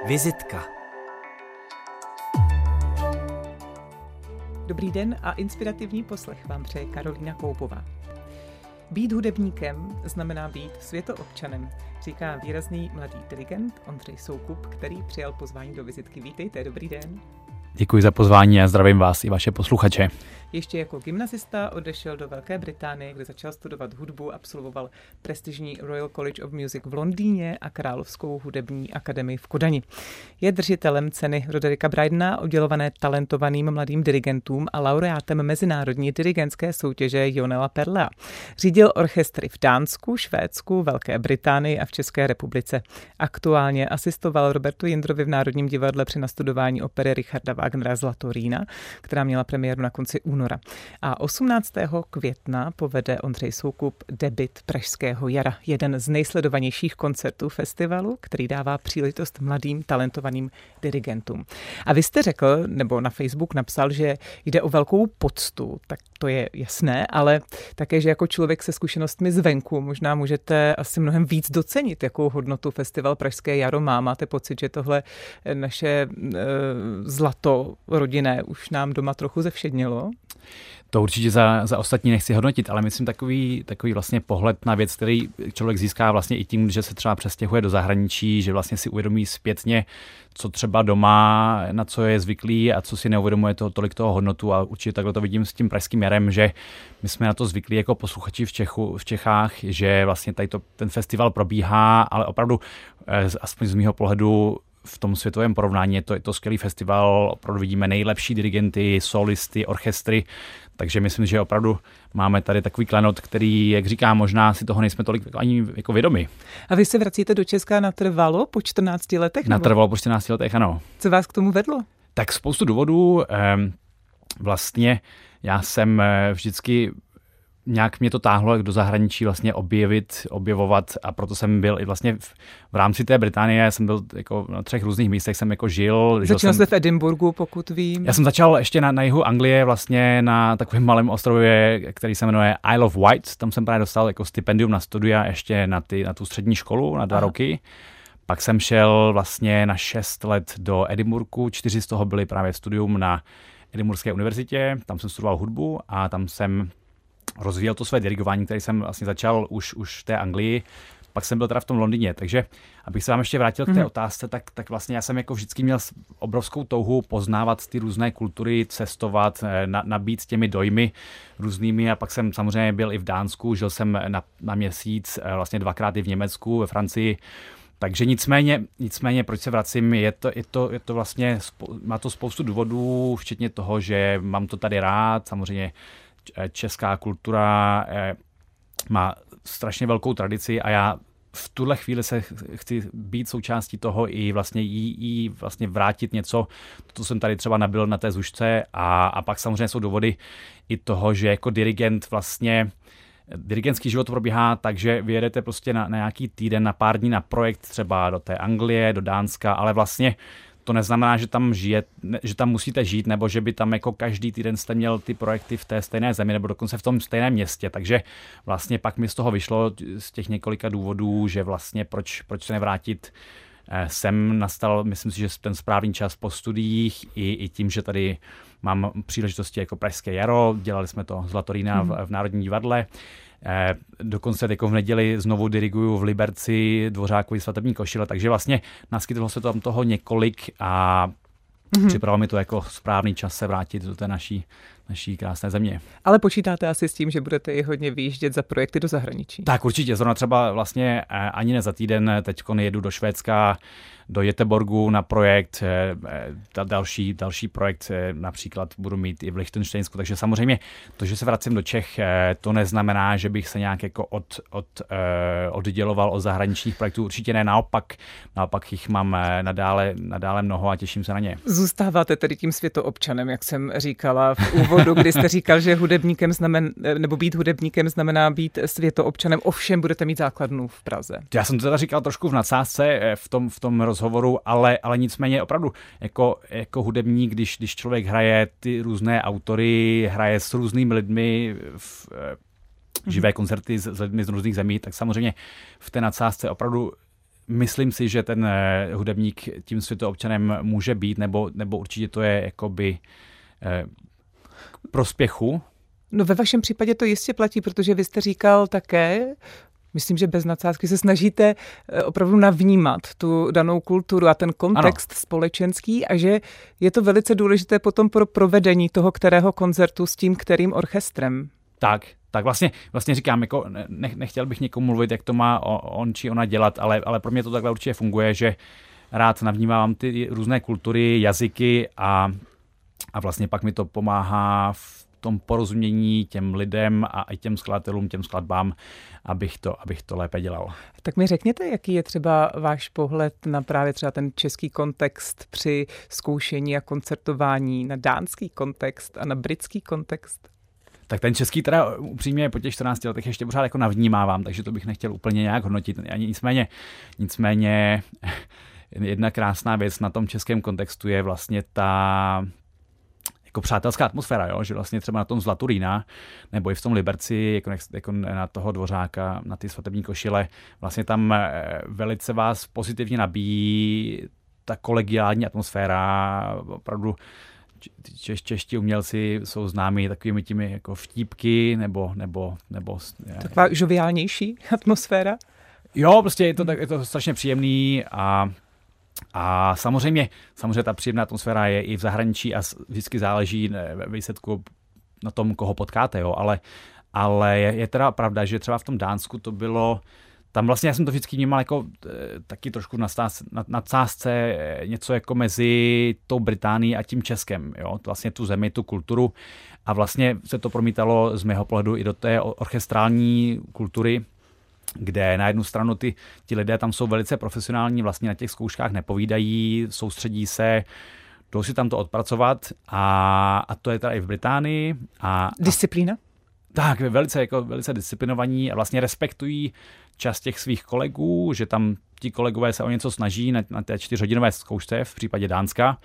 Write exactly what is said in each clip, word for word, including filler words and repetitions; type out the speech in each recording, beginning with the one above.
Vizitka. Dobrý den a inspirativní poslech vám přeje Karolína Koupová. Být hudebníkem znamená být světoobčanem, říká výrazný mladý dirigent Ondřej Soukup, který přijal pozvání do vizitky. Vítejte, dobrý den. Děkuji za pozvání a zdravím vás i vaše posluchače. Ještě jako gymnazista odešel do Velké Británie, kde začal studovat hudbu, absolvoval prestižní Royal College of Music v Londýně a Královskou hudební akademii v Kodani. Je držitelem ceny Rodericka Brydena, udělované talentovaným mladým dirigentům a laureátem mezinárodní dirigentské soutěže Jonela Perlea. Řídil orchestry v Dánsku, Švédsku, Velké Británii a v České republice. Aktuálně asistoval Robertu Jindrovi v Národním divadle při nastudování opery Richarda Wagnera Zlatorína, která měla premiéru na konci února. A osmnáctého května povede Ondřej Soukup debut Pražského jara, jeden z nejsledovanějších koncertů festivalu, který dává příležitost mladým talentovaným dirigentům. A vy jste řekl, nebo na Facebook napsal, že jde o velkou poctu, tak to je jasné, ale také, že jako člověk se zkušenostmi zvenku možná můžete asi mnohem víc docenit, jakou hodnotu festival Pražské jaro má. Máte pocit, že tohle naše e, zlato rodinné už nám doma trochu zevšednilo? To určitě za, za ostatní nechci hodnotit, ale myslím takový, takový vlastně pohled na věc, který člověk získá vlastně i tím, že se třeba přestěhuje do zahraničí, že vlastně si uvědomí zpětně, co třeba doma, na co je zvyklý a co si neuvědomuje toho, tolik toho hodnotu, a určitě takhle to vidím s tím Pražským jarem, že my jsme na to zvyklí jako posluchači v, Čechu, v Čechách, že vlastně tady to, ten festival probíhá, ale opravdu, aspoň z mýho pohledu, v tom světovém porovnání je to, je to skvělý festival, opravdu vidíme nejlepší dirigenty, solisty, orchestry, takže myslím, že opravdu máme tady takový klenot, který, jak říkám, možná si toho nejsme tolik ani jako vědomi. A vy se vracíte do Česka natrvalo po čtrnácti letech? Natrvalo po čtrnácti letech, ano. Co vás k tomu vedlo? Tak spoustu důvodů. Vlastně já jsem vždycky nějak mě to táhlo do zahraničí vlastně objevit, objevovat, a proto jsem byl i vlastně v, v rámci té Británie, jsem byl jako na třech různých místech, jsem jako žil. Začal jste v Edinburgu, pokud vím. Já jsem začal ještě na, na jihu Anglie, vlastně na takovém malém ostrově, který se jmenuje Isle of Wight. Tam jsem právě dostal jako stipendium na studia ještě na, ty, na tu střední školu, na dva Aha. roky. Pak jsem šel vlastně na šest let do Edinburgu, čtyři z toho byly právě studium na Edinburghské univerzitě, tam jsem studoval hudbu a tam jsem rozvíjel to své dirigování, který jsem vlastně začal už, už v té Anglii, pak jsem byl teda v tom Londýně, takže abych se vám ještě vrátil k té mm. otázce, tak, tak vlastně já jsem jako vždycky měl obrovskou touhu poznávat ty různé kultury, cestovat, na, nabít těmi dojmy různými, a pak jsem samozřejmě byl i v Dánsku, žil jsem na, na měsíc, vlastně dvakrát i v Německu, ve Francii. Takže nicméně, nicméně, proč se vracím, je to, je to, je to vlastně, má to spoustu důvodů, včetně toho, že mám to tady rád, samozřejmě česká kultura má strašně velkou tradici a já v tuhle chvíli se chci být součástí toho i vlastně jí, jí vlastně vrátit něco, to jsem tady třeba nabyl na té Zušce, a, a pak samozřejmě jsou důvody i toho, že jako dirigent vlastně dirigentský život probíhá tak, že vyjedete prostě na, na nějaký týden, na pár dní na projekt třeba do té Anglie, do Dánska, ale vlastně to neznamená, že tam žije, že tam musíte žít, nebo že by tam jako každý týden jste měl ty projekty v té stejné zemi, nebo dokonce v tom stejném městě. Takže vlastně pak mi z toho vyšlo z těch několika důvodů, že vlastně proč, proč se nevrátit sem. Nastal, myslím si, že ten správný čas po studiích i, i tím, že tady mám příležitosti jako Pražské jaro, dělali jsme to Zlatorína v, v Národním divadle. Eh, dokonce jako v neděli znovu diriguju v Liberci Dvořákovi Svatební košile, takže vlastně naskytlo se tam toho několik a mm-hmm. připravilo mi to jako správný čas se vrátit do té naší, naší krásné země. Ale počítáte asi s tím, že budete i hodně vyjíždět za projekty do zahraničí? Tak určitě, zrovna třeba vlastně ani ne za týden, teďko jedu do Švédska, do Göteborgu na projekt, další, další projekt například budu mít i v Lichtenštejnsku, takže samozřejmě to, že se vracím do Čech, to neznamená, že bych se nějak jako od, od, odděloval od zahraničních projektů, určitě ne, naopak, naopak jich mám nadále, nadále mnoho a těším se na ně. Zůstáváte tedy tím světoobčanem, jak jsem říkala v úvodu, kdy jste říkal, že hudebníkem znamen, nebo být hudebníkem znamená být světoobčanem, ovšem budete mít základnu v Praze. Já jsem to teda říkal trošku v nadsázce v tom, v tom rozhovoru, ale, ale nicméně opravdu jako, jako hudebník, když, když člověk hraje ty různé autory, hraje s různými lidmi v živé koncerty s, s lidmi z různých zemí, tak samozřejmě v té nadsázce opravdu myslím si, že ten hudebník tím světoobčanem může být, nebo, nebo určitě to je jakoby eh, k prospěchu. No ve vašem případě to jistě platí, protože vy jste říkal také, myslím, že bez nadsázky se snažíte opravdu navnímat tu danou kulturu a ten kontext ano. společenský a že je to velice důležité potom pro provedení toho kterého koncertu s tím kterým orchestrem. Tak, tak vlastně, vlastně říkám, jako ne, nechtěl bych někomu mluvit, jak to má on či ona dělat, ale, ale pro mě to takhle určitě funguje, že rád navnímám ty různé kultury, jazyky a, a vlastně pak mi to pomáhá v tom porozumění těm lidem a i těm skladatelům, těm skladbám, abych to, abych to lépe dělal. Tak mi řekněte, jaký je třeba váš pohled na právě třeba ten český kontext při zkoušení a koncertování, na dánský kontext a na britský kontext? Tak ten český teda upřímně po těch čtrnácti letech ještě pořád jako navnímávám, takže to bych nechtěl úplně nějak hodnotit. Ani nicméně, nicméně jedna krásná věc na tom českém kontextu je vlastně ta jako přátelská atmosféra, jo? Že vlastně třeba na tom Zlaturína nebo i v tom Liberci, jako, jako na toho Dvořáka, na ty svatební košile, vlastně tam velice vás pozitivně nabíjí ta kolegiální atmosféra, opravdu Češ, čeští umělci jsou známí takovými těmi jako vtípky nebo... nebo, nebo taková žoviálnější atmosféra? Jo, prostě je to, tak, je to strašně příjemný a, a samozřejmě, samozřejmě ta příjemná atmosféra je i v zahraničí a vždycky záleží ve výsledku na tom, koho potkáte, jo, ale, ale je, je teda pravda, že třeba v tom Dánsku to bylo. Tam vlastně já jsem to vždycky vnímal jako e, taky trošku na nadsázce něco jako mezi tou Británií a tím Českem. Jo? Vlastně tu zemi, tu kulturu a vlastně se to promítalo z mého pohledu i do té orchestrální kultury, kde na jednu stranu ty, ti lidé tam jsou velice profesionální, vlastně na těch zkouškách nepovídají, soustředí se, jdou si tam to odpracovat a, a to je teda i v Británii. A, Disciplína? A, tak, velice, jako, velice disciplinovaní a vlastně respektují čas těch svých kolegů, že tam ti kolegové se o něco snaží na, na té čtyřhodinové zkoušce v případě Dánska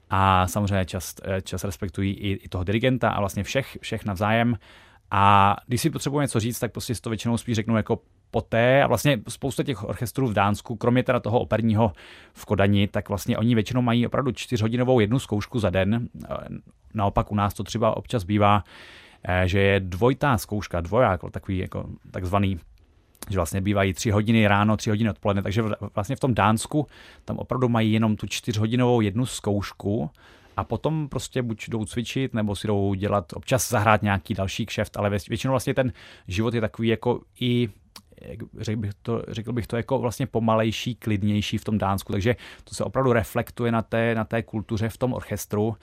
a samozřejmě čas, čas respektují i, i toho dirigenta a vlastně všech, všech navzájem. A když si potřebuji něco říct, tak prostě to většinou spíš řeknu jako poté a vlastně spousta těch orchestrů v Dánsku, kromě teda toho operního v Kodani, tak vlastně oni většinou mají opravdu čtyřhodinovou jednu zkoušku za den. Naopak u nás to třeba občas bývá, že je dvojitá zkouška, dvoják, takový jako takzvaný, že vlastně bývají tři hodiny ráno, tři hodiny odpoledne, takže vlastně v tom Dánsku tam opravdu mají jenom tu čtyřhodinovou jednu zkoušku a potom prostě buď jdou cvičit, nebo si jdou dělat, občas zahrát nějaký další kšeft, ale většinou vlastně ten život je takový jako i, řekl bych to, řekl bych to jako vlastně pomalejší, klidnější v tom Dánsku, takže to se opravdu reflektuje na té, na té kultuře v tom orchestru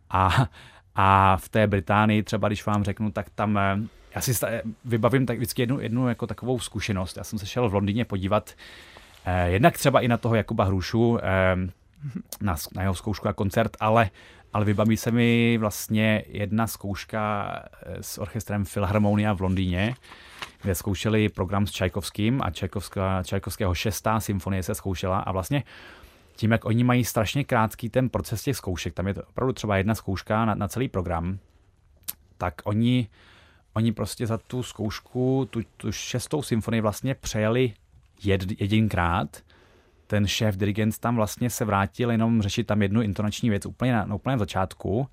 a, a v té Británii třeba, když vám řeknu, tak tam já si vybavím tak vždycky jednu, jednu jako takovou zkušenost. Já jsem se šel v Londýně podívat eh, jednak třeba i na toho Jakuba Hrušu, eh, na, na jeho zkoušku a koncert, ale, ale vybaví se mi vlastně jedna zkouška s orchestrem Philharmonia v Londýně, kde zkoušeli program s Čajkovským a Čajkovského šestá symfonie se zkoušela a vlastně tím, jak oni mají strašně krátký ten proces těch zkoušek, tam je to opravdu třeba jedna zkouška na, na celý program, tak oni Oni prostě za tu zkoušku, tu, tu šestou symfonii vlastně přejeli jed, jedinkrát. Ten šéf dirigent tam vlastně se vrátil jenom řešit tam jednu intonační věc úplně na, na úplném začátku.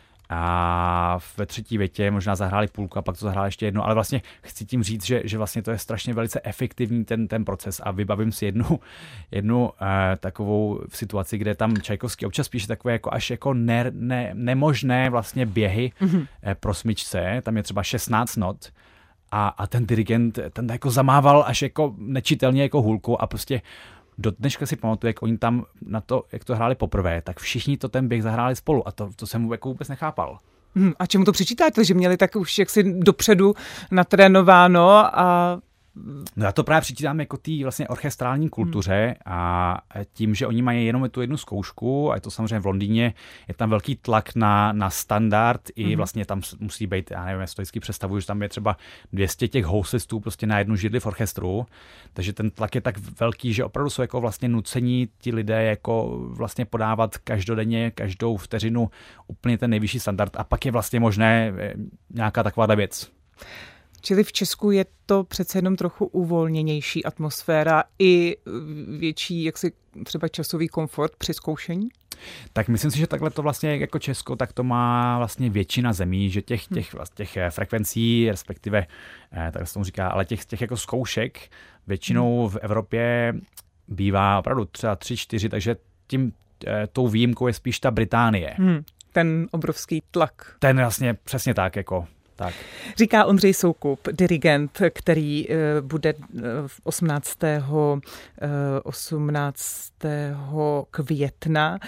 A ve třetí větě možná zahráli půlku a pak to zahráli ještě jedno, ale vlastně chci tím říct, že, že vlastně to je strašně velice efektivní ten, ten proces a vybavím si jednu, jednu uh, takovou situaci, kde tam Čajkovský občas píše takové jako až jako ne, ne, nemožné vlastně běhy mm-hmm. uh, pro smyčce, tam je třeba šestnáct not a, a ten dirigent ten jako zamával až jako nečitelně jako hůlku a prostě do dneška si pamatuju, jak oni tam na to, jak to hráli poprvé, tak všichni to ten běh zahráli spolu a to, to jsem jako vůbec nechápal. Hmm, a čemu to přičítáte, že měli tak už jaksi dopředu natrénováno a... No já to právě přičítám jako té vlastně orchestrální kultuře hmm. a tím, že oni mají jenom tu jednu zkoušku a je to samozřejmě v Londýně, je tam velký tlak na, na standard i hmm. vlastně tam musí být, já nevím, já si to vždycky představuju, že tam je třeba dvě stě těch housistů prostě na jednu židli v orchestru, takže ten tlak je tak velký, že opravdu jsou jako vlastně nucení ti lidé jako vlastně podávat každodenně, každou vteřinu úplně ten nejvyšší standard a pak je vlastně možné nějaká taková věc. Čili v Česku je to přece jenom trochu uvolněnější atmosféra i větší jaksi třeba časový komfort při zkoušení? Tak myslím si, že takhle to vlastně jako Česko, tak to má vlastně většina zemí, že těch, těch, těch frekvencí, respektive, tak se tomu říká, ale těch, těch jako zkoušek většinou v Evropě bývá opravdu třeba tři, čtyři, takže tím tou výjimkou je spíš ta Británie. Hmm, ten obrovský tlak. Ten vlastně přesně tak, jako tak. Říká Ondřej Soukup, dirigent, který bude osmnáctého května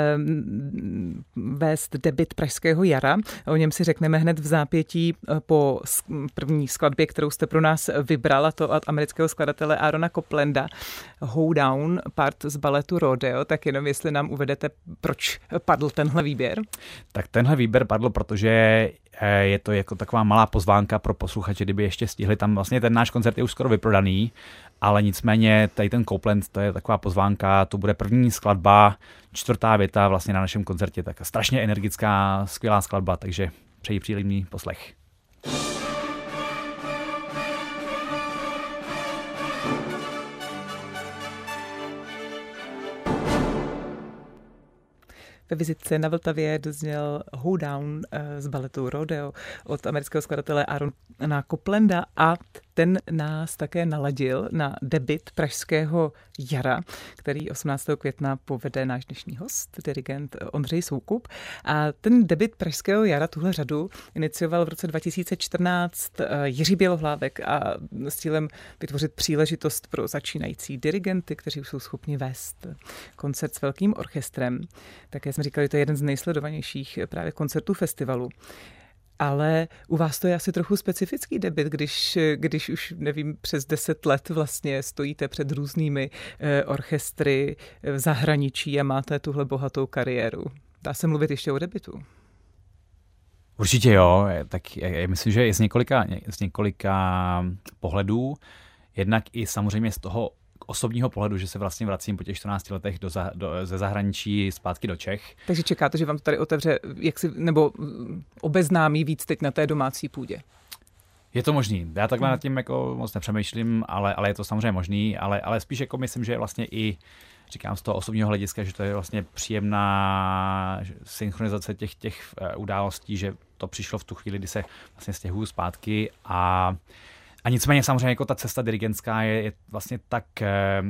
vést debut Pražského jara. O něm si řekneme hned v zápětí po první skladbě, kterou jste pro nás vybrala, to od amerického skladatele Aarona Coplanda, Hoedown, part z baletu Rodeo. Tak jenom jestli nám uvedete, proč padl tenhle výběr? Tak tenhle výběr padl, protože je to jako taková malá pozvánka pro posluchače, kdyby ještě stihli. Tam vlastně ten náš koncert je už skoro vyprodaný, ale nicméně tady ten Copland, to je taková pozvánka, to bude první skladba, čtvrtá věta vlastně na našem koncertě, tak strašně energická, skvělá skladba, takže přeji příjemný poslech. Ve vizitce na Vltavě dozněl Hoedown z baletu Rodeo od amerického skladatele Aarona Coplanda a ten nás také naladil na debut Pražského jara, který osmnáctého května povede náš dnešní host, dirigent Ondřej Soukup. A ten debut Pražského jara, tuhle řadu, inicioval v roce dva tisíce čtrnáct Jiří Bělohlávek a s cílem vytvořit příležitost pro začínající dirigenty, kteří už jsou schopni vést koncert s velkým orchestrem. Také jsme říkali, že to je jeden z nejsledovanějších právě koncertů festivalu. Ale u vás to je asi trochu specifický debut, když, když už, nevím, přes deset let vlastně stojíte před různými eh, orchestry v zahraničí a máte tuhle bohatou kariéru. Dá se mluvit ještě o debutu? Určitě jo, tak já myslím, že je z několika, z několika pohledů, jednak i samozřejmě z toho osobního pohledu, že se vlastně vracím po těch čtrnácti letech do, za, do, ze zahraničí zpátky do Čech. Takže čekáte, že vám to tady otevře, jak si, nebo obeznámí víc teď na té domácí půdě? Je to možný. Já takhle hmm. nad tím jako moc nepřemýšlím, ale, ale je to samozřejmě možný, ale, ale spíš jako myslím, že vlastně i říkám z toho osobního hlediska, že to je vlastně příjemná synchronizace těch, těch událostí, že to přišlo v tu chvíli, kdy se vlastně stěhuju zpátky a A nicméně samozřejmě jako ta cesta dirigentská je, je vlastně tak, eh,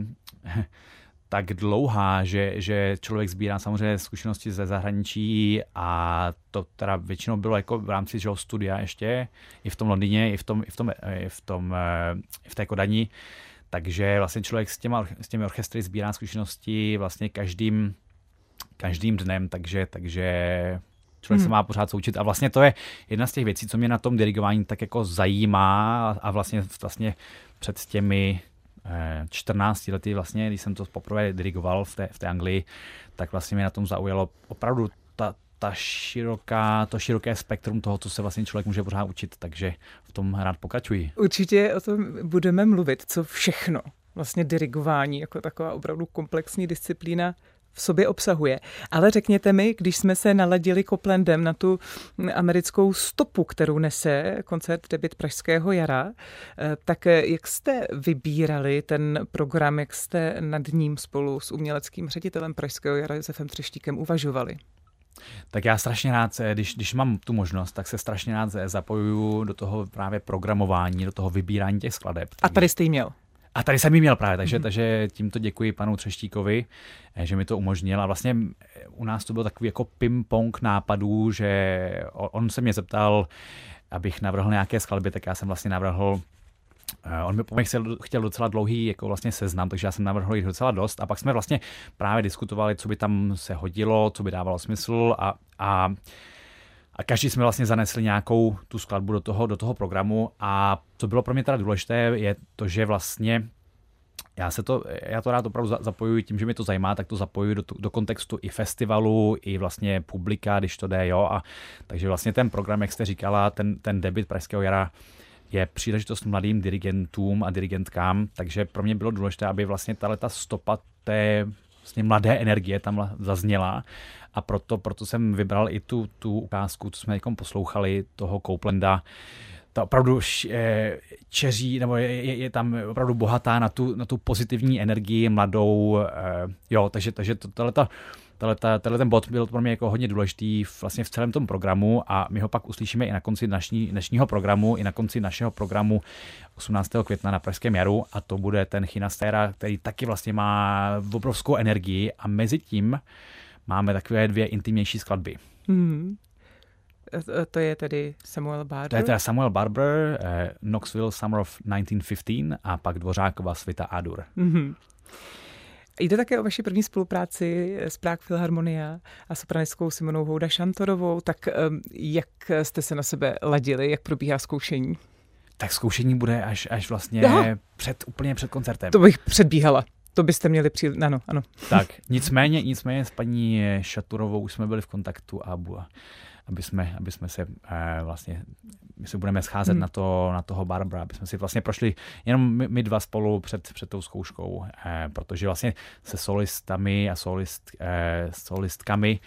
tak dlouhá, že, že člověk sbírá samozřejmě zkušenosti ze zahraničí a to teda většinou bylo jako v rámci že, studia ještě, i v tom Londýně, i v tom, i v tom, i v tom, i v té Kodani. Takže vlastně člověk s, těma, s těmi orchestry sbírá zkušenosti vlastně každým, každým dnem, takže, takže člověk hmm. se má pořád součit a vlastně to je jedna z těch věcí, co mě na tom dirigování tak jako zajímá a vlastně, vlastně před těmi čtrnácti lety vlastně, když jsem to poprvé dirigoval v té, v té Anglii, tak vlastně mě na tom zaujalo opravdu ta, ta široká, to široké spektrum toho, co se vlastně člověk může pořád učit, takže v tom rád pokračuji. Určitě o tom budeme mluvit, co všechno vlastně dirigování jako taková opravdu komplexní disciplína v sobě obsahuje. Ale řekněte mi, když jsme se naladili Coplandem na tu americkou stopu, kterou nese koncert debut Pražského jara, tak jak jste vybírali ten program, jak jste nad ním spolu s uměleckým ředitelem Pražského jara Josefem Třeštíkem uvažovali? Tak já strašně rád, když, když mám tu možnost, tak se strašně rád zapojuju do toho právě programování, do toho vybírání těch skladeb. A tady jste jí měl? A tady jsem ji měl právě, takže, mm. takže tímto děkuji panu Třeštíkovi, že mi to umožnil. A vlastně u nás to byl takový jako ping-pong nápadů, že on se mě zeptal, abych navrhl nějaké skladby, tak já jsem vlastně navrhl, on mi po mě chtěl, chtěl docela dlouhý jako vlastně seznam, takže já jsem navrhl jich docela dost. A pak jsme vlastně právě diskutovali, co by tam se hodilo, co by dávalo smysl a, a A každý jsme vlastně zanesli nějakou tu skladbu do toho, do toho programu a co bylo pro mě teda důležité, je to, že vlastně já se to, já to rád opravdu zapojuji tím, že mě to zajímá, tak to zapojuji do, do kontextu i festivalu, i vlastně publika, když to jde, jo. A takže vlastně ten program, jak jste říkala, ten, ten debut Pražského jara je příležitost mladým dirigentům a dirigentkám, takže pro mě bylo důležité, aby vlastně tato stopa té vlastně mladé energie tam zazněla. A proto, proto jsem vybral i tu, tu ukázku, co jsme jako poslouchali, toho Coplanda, ta opravdu čeří, nebo je, je, je tam opravdu bohatá na tu, na tu pozitivní energii mladou, jo, takže, takže to, tohleta, tohleta, tohle ten bod byl pro mě jako hodně důležitý vlastně v celém tom programu a my ho pak uslyšíme i na konci dnešní, dnešního programu, i na konci našeho programu osmnáctého května na Pražském jaru a to bude ten Chinastera, který taky vlastně má obrovskou energii a mezi tím máme takové dvě intimnější skladby. Hmm. To je tedy Samuel Barber? To je teda Samuel Barber, eh, Knoxville Summer of nineteen fifteen a pak Dvořákova Svita A-dur. Mm-hmm. Jde také o vaši první spolupráci s Prague Philharmonia a sopranistkou Simonou Houda-Šantorovou. Tak jak jste se na sebe ladili, jak probíhá zkoušení? Tak zkoušení bude až, až vlastně před, úplně před koncertem. To bych předbíhala. To byste měli přijít, ano, ano. Tak, nicméně, nicméně s paní Šaturovou už jsme byli v kontaktu a aby jsme, aby jsme se eh, vlastně, my se budeme scházet hmm. na, to, na toho Barbara, aby jsme si vlastně prošli jenom my, my dva spolu před, před tou zkouškou, eh, protože vlastně se solistami a solist, eh, solistkami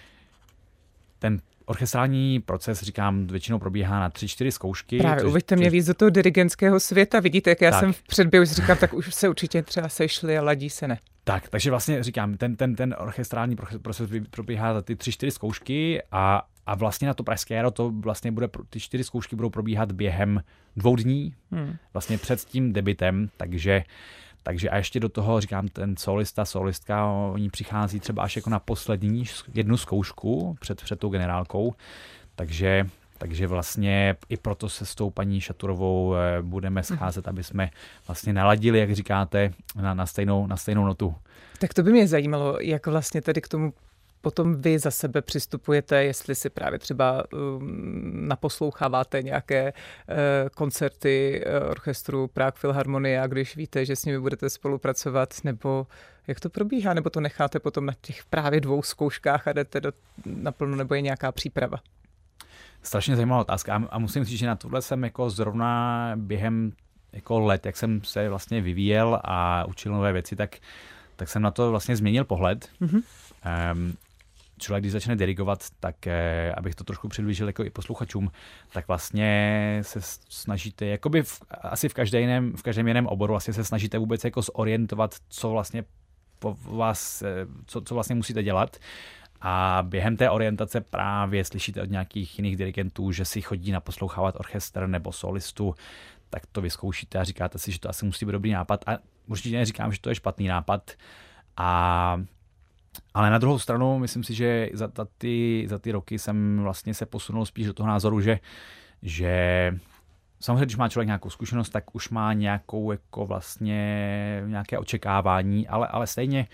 ten orchestrální proces, říkám, většinou probíhá na tři, čtyři zkoušky. Právě, uveďte mě víc do toho dirigentského světa. Vidíte, jak já tak. jsem v předběhu říkám, tak už se určitě třeba sešli a ladí se ne. Tak, takže vlastně říkám, ten, ten, ten orchestrální proces probíhá za ty tři, čtyři zkoušky a, a vlastně na to Pražské jaro to vlastně bude, ty čtyři zkoušky budou probíhat během dvou dní, hmm. vlastně před tím debitem, takže Takže a ještě do toho, říkám, ten solista, solistka, oni přichází třeba až jako na poslední jednu zkoušku před, před tou generálkou, takže, takže vlastně i proto se s tou paní Šaturovou budeme scházet, aby jsme vlastně naladili, jak říkáte, na, na, stejnou, na stejnou notu. Tak to by mě zajímalo, jak vlastně tedy k tomu potom vy za sebe přistupujete, jestli si právě třeba um, naposloucháváte nějaké uh, koncerty uh, orchestru Prague Philharmonia, když víte, že s nimi budete spolupracovat, nebo jak to probíhá, nebo to necháte potom na těch právě dvou zkouškách a jdete do, naplno, nebo je nějaká příprava? Strašně zajímavá otázka a musím říct, že na tohle jsem jako zrovna během jako let, jak jsem se vlastně vyvíjel a učil nové věci, tak, tak jsem na to vlastně změnil pohled. Mm-hmm. Um, člověk, když začne dirigovat, tak eh, abych to trošku přiblížil jako i posluchačům, tak vlastně se snažíte, jakoby v, asi v každém, jiném, v každém jiném oboru, vlastně se snažíte vůbec jako zorientovat, co vlastně po vás, co, co vlastně musíte dělat. A během té orientace právě slyšíte od nějakých jiných dirigentů, že si chodí naposlouchávat orchestr nebo solistu, tak to vyzkoušíte a říkáte si, že to asi musí být dobrý nápad. A určitě neříkám, že to je špatný nápad. A ale na druhou stranu, myslím si, že za, za, ty, za ty roky jsem vlastně se posunul spíš do toho názoru, že, že samozřejmě, když má člověk nějakou zkušenost, tak už má nějakou jako vlastně nějaké očekávání, ale, ale stejně,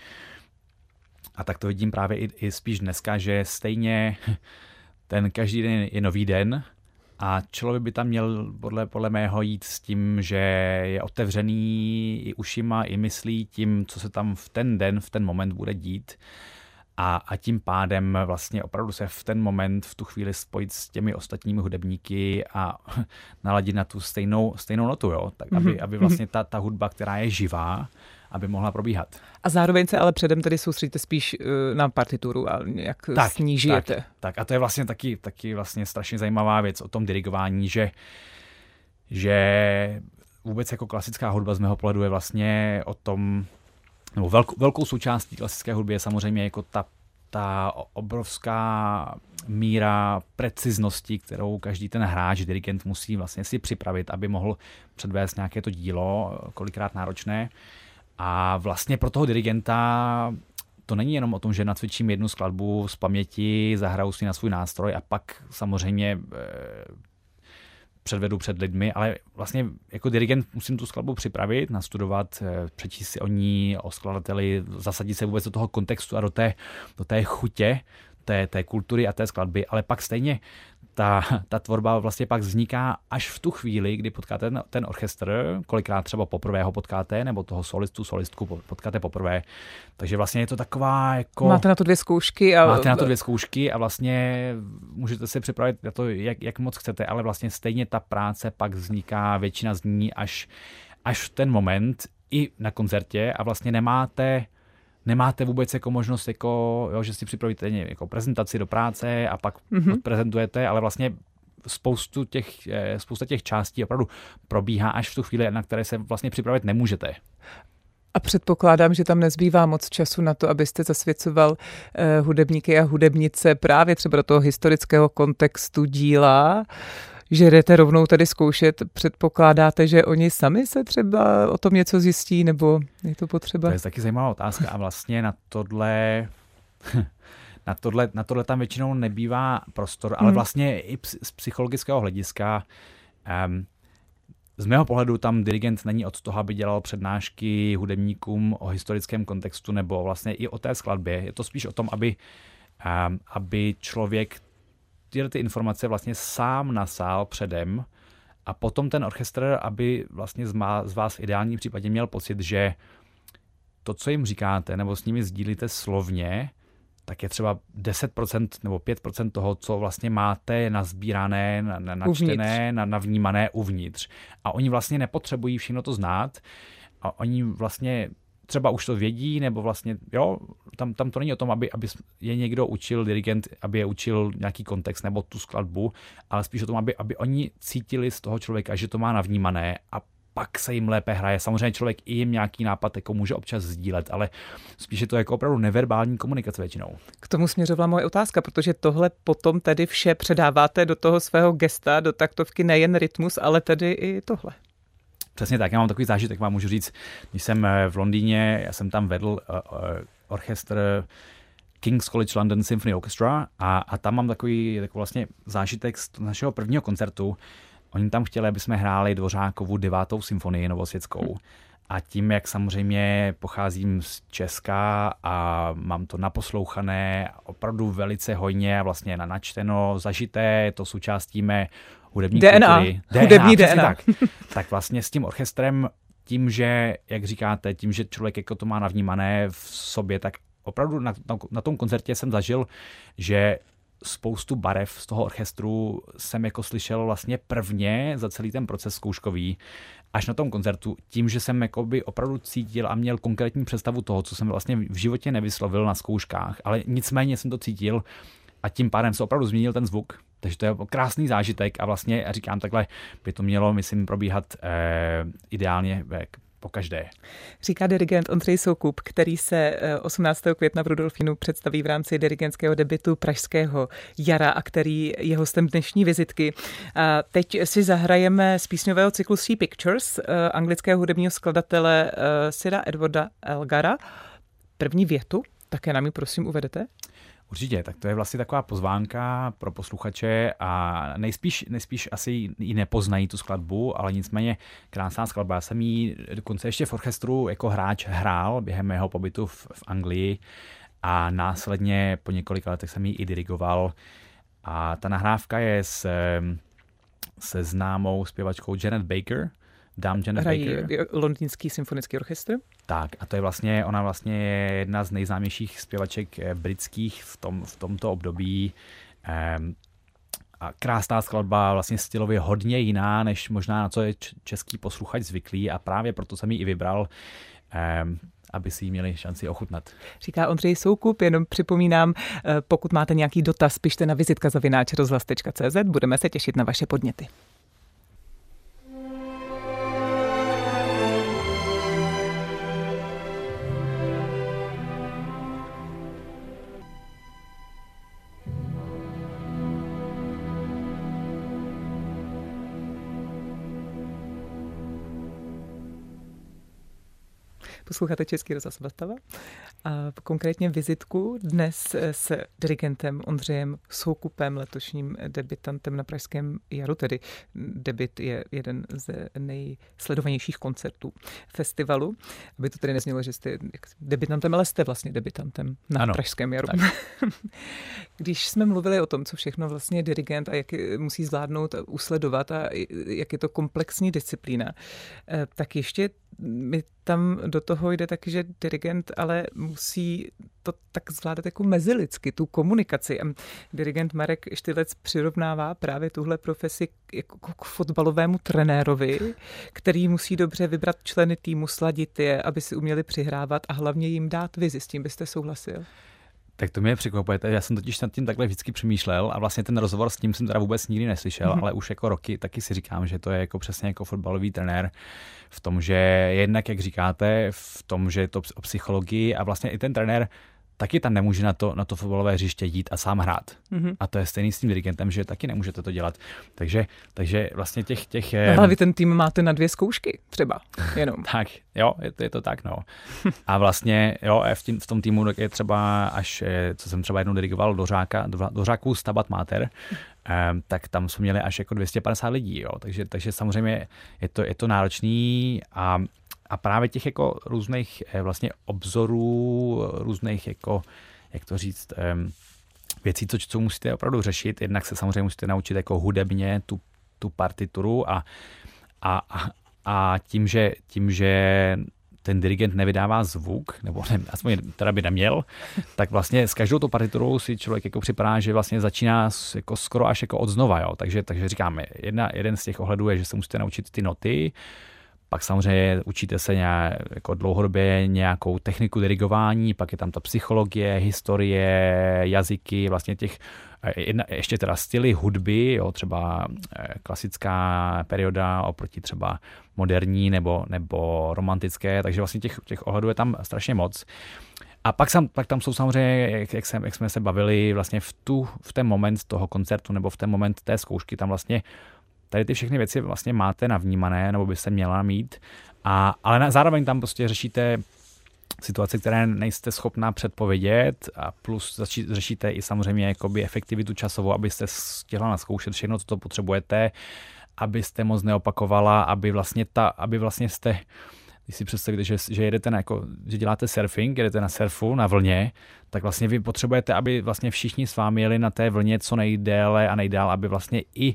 a tak to vidím právě i, i spíš dneska, že stejně ten každý den je nový den a člověk by tam měl podle, podle mého jít s tím, že je otevřený i ušima, i myslí tím, co se tam v ten den, v ten moment bude dít. A, a tím pádem vlastně opravdu se v ten moment, v tu chvíli spojit s těmi ostatními hudebníky a naladit na tu stejnou, stejnou notu, jo? Tak aby, mm-hmm. aby vlastně ta, ta hudba, která je živá, aby mohla probíhat. A zároveň se ale předem tedy soustředíte spíš na partituru a jak tak, s ní žijete. Tak, tak a to je vlastně taky, taky vlastně strašně zajímavá věc o tom dirigování, že, že vůbec jako klasická hudba z mého pohledu je vlastně o tom, nebo velkou, velkou součástí klasické hudby je samozřejmě jako ta, ta obrovská míra preciznosti, kterou každý ten hráč, dirigent musí vlastně si připravit, aby mohl předvést nějaké to dílo, kolikrát náročné. A vlastně pro toho dirigenta to není jenom o tom, že nacvičím jednu skladbu z paměti, zahraju si na svůj nástroj a pak samozřejmě eh, předvedu před lidmi, ale vlastně jako dirigent musím tu skladbu připravit, nastudovat, eh, přečíst si o ní, o skladateli, zasadit se vůbec do toho kontextu a do té, do té chutě, té, té kultury a té skladby, ale pak stejně ta, ta tvorba vlastně pak vzniká až v tu chvíli, kdy potkáte ten, ten orchestr, kolikrát třeba poprvé ho potkáte, nebo toho solistu, solistku potkáte poprvé. Takže vlastně je to taková jako... Máte na to dvě zkoušky. A... Máte na to dvě zkoušky a vlastně můžete si připravit na to, jak, jak moc chcete, ale vlastně stejně ta práce pak vzniká, většina z ní až, až v ten moment i na koncertě a vlastně nemáte... Nemáte vůbec jako možnost, jako, jo, že si připravíte jako prezentaci do práce a pak mm-hmm. prezentujete, ale vlastně spoustu těch, spousta těch částí opravdu probíhá až v tu chvíli, na které se vlastně připravit nemůžete. A předpokládám, že tam nezbývá moc času na to, abyste zasvěcoval eh, hudebníky a hudebnice právě třeba do toho historického kontextu díla, že jdete rovnou tady zkoušet. Předpokládáte, že oni sami se třeba o tom něco zjistí, nebo je to potřeba? To je taky zajímavá otázka a vlastně na tohle... Na tohle, na tohle tam většinou nebývá prostor, ale vlastně i z psychologického hlediska um, z mého pohledu tam dirigent není od toho, aby dělal přednášky hudebníkům o historickém kontextu nebo vlastně i o té skladbě. Je to spíš o tom, aby, um, aby člověk tyhle ty informace vlastně sám nasál předem a potom ten orchestr, aby vlastně z, má, z vás v ideálním případě měl pocit, že to, co jim říkáte nebo s nimi sdílíte slovně, tak je třeba deset procent nebo pět procent toho, co vlastně máte nazbírané, načtené, navnímané uvnitř. A oni vlastně nepotřebují všechno to znát a oni vlastně třeba už to vědí, nebo vlastně, jo, tam, tam to není o tom, aby, aby je někdo učil, dirigent, aby je učil nějaký kontext nebo tu skladbu, ale spíš o tom, aby, aby oni cítili z toho člověka, že to má navnímané a pak se jim lépe hraje. Samozřejmě člověk i jim nějaký nápad jako může občas sdílet, ale spíš je to jako opravdu neverbální komunikace většinou. K tomu směřovala moje otázka, protože tohle potom tedy vše předáváte do toho svého gesta, do taktovky, nejen rytmus, ale tedy i tohle. Přesně tak, já mám takový zážitek, vám můžu říct, když jsem v Londýně, já jsem tam vedl uh, uh, orchestr King's College London Symphony Orchestra a, a tam mám takový, takový vlastně zážitek z našeho prvního koncertu. Oni tam chtěli, aby jsme hráli Dvořákovu devátou symfonii novosvětskou. A tím, jak samozřejmě pocházím z Česka a mám to naposlouchané opravdu velice hojně a vlastně načteno, zažité, je to součástí mé hudební D N A, kultury. D N A, hudební D N A. Tak. Tak vlastně s tím orchestrem, tím, že, jak říkáte, tím, že člověk jako to má navnímané v sobě, tak opravdu na, na, na tom koncertě jsem zažil, že spoustu barev z toho orchestru jsem jako slyšel vlastně prvně za celý ten proces zkouškový až na tom koncertu, tím, že jsem jakoby opravdu cítil a měl konkrétní představu toho, co jsem vlastně v životě nevyslovil na zkouškách, ale nicméně jsem to cítil a tím pádem se opravdu změnil ten zvuk. Takže to je krásný zážitek a vlastně říkám takhle, by to mělo, myslím, probíhat eh, ideálně eh, po každé. Říká dirigent Ondřej Soukup, který se osmnáctého května v Rudolfínu představí v rámci dirigentského debutu Pražského jara a který je hostem dnešní vizitky. A teď si zahrajeme z písňového cyklu Sea Pictures anglického hudebního skladatele Sira Edwarda Elgara. První větu, také nám ji prosím uvedete. Určitě, tak to je vlastně taková pozvánka pro posluchače a nejspíš, nejspíš asi ji nepoznají tu skladbu, ale nicméně krásná skladba. Já jsem ji dokonce ještě v orchestru jako hráč hrál během mého pobytu v, v Anglii a následně po několika letech jsem ji i dirigoval. A ta nahrávka je se, se známou zpěvačkou Janet Baker, Dame Janet Hrají Baker. Londýnský symfonický orchestr. Tak a to je vlastně, ona vlastně je jedna z nejznámějších zpěvaček britských v, tom, v tomto období. Um, a krásná skladba, vlastně stylově hodně jiná, než možná na co je český posluchač zvyklý a právě proto jsem ji i vybral, um, aby si ji měli šanci ochutnat. Říká Ondřej Soukup, jenom připomínám, pokud máte nějaký dotaz, pište na vizitka zavináč rozhlas tečka cé zet, budeme se těšit na vaše podněty. Posloucháte Český rozhlas Vltava a konkrétně vizitku dnes s dirigentem Ondřejem Soukupem, letošním debitantem na Pražském jaru, tedy debut je jeden z nejsledovanějších koncertů festivalu. Aby to tedy neznělo, že jste debitantem, ale jste vlastně debitantem na ano, Pražském jaru. Když jsme mluvili o tom, co všechno vlastně dirigent a jak musí zvládnout a usledovat a jak je to komplexní disciplína, tak ještě mi tam do toho jde taky, že dirigent ale musí to tak zvládat jako mezilidsky, tu komunikaci. A dirigent Marek Štylec přirovnává právě tuhle profesi jako k fotbalovému trenérovi, který musí dobře vybrat členy týmu, sladit je, aby si uměli přihrávat a hlavně jim dát vizi. S tím byste souhlasil? Tak to mě překvapuje. Já jsem totiž nad tím takhle vždycky přemýšlel a vlastně ten rozhovor s tím jsem teda vůbec nikdy neslyšel, mm-hmm. ale už jako roky taky si říkám, že to je jako přesně jako fotbalový trenér v tom, že jednak, jak říkáte, v tom, že je to o psychologii a vlastně i ten trenér taky tam nemůže na to, na to fotbalové hřiště jít a sám hrát. Mm-hmm. A to je stejný s tím dirigentem, že taky nemůžete to dělat. Takže, takže vlastně těch... těch ale vy ten tým máte na dvě zkoušky třeba, jenom. Tak, jo, je to, je to tak, no. A vlastně, jo, v, tím, v tom týmu je třeba až, co jsem třeba jednou dirigoval do Řáka, do, do Řáků Stabat Mater, um, tak tam jsme měli až jako dvě stě padesát lidí, jo. Takže, takže samozřejmě je to, je to náročný a A právě těch jako různých vlastně obzorů, různých jako, jak to říct, věcí, co, co musíte opravdu řešit. Jednak se samozřejmě musíte naučit jako hudebně tu, tu partituru a, a, a tím, že, tím, že ten dirigent nevydává zvuk, nebo ne, aspoň teda by neměl, tak vlastně s každou tou partiturou si člověk jako připadá, že vlastně začíná jako skoro až jako od znova, jo. Takže, takže říkáme, jedna, jeden z těch ohledů je, že se musíte naučit ty noty. Pak samozřejmě učíte se nějak, jako dlouhodobě nějakou techniku dirigování, pak je tam ta psychologie, historie, jazyky, vlastně těch, jedna, ještě teda styly hudby, jo, třeba klasická perioda oproti třeba moderní nebo, nebo romantické, takže vlastně těch, těch ohledů je tam strašně moc. A pak, sam, pak tam jsou samozřejmě, jak, jak, jsem, jak jsme se bavili, vlastně v, tu, v ten moment toho koncertu nebo v ten moment té zkoušky, tam vlastně tady ty všechny věci vlastně máte navnímané, nebo byste měla mít, a, ale na, zároveň tam prostě řešíte situace, které nejste schopná předpovědět a plus začí, řešíte i samozřejmě jakoby efektivitu časovou, abyste stihla naskoušet všechno, co to potřebujete, abyste moc neopakovala, aby vlastně, ta, aby vlastně jste, když si představíte, že, že jedete na, jako, že děláte surfing, jedete na surfu, na vlně, tak vlastně vy potřebujete, aby vlastně všichni s vámi jeli na té vlně co nejdéle a nejdál, aby vlastně i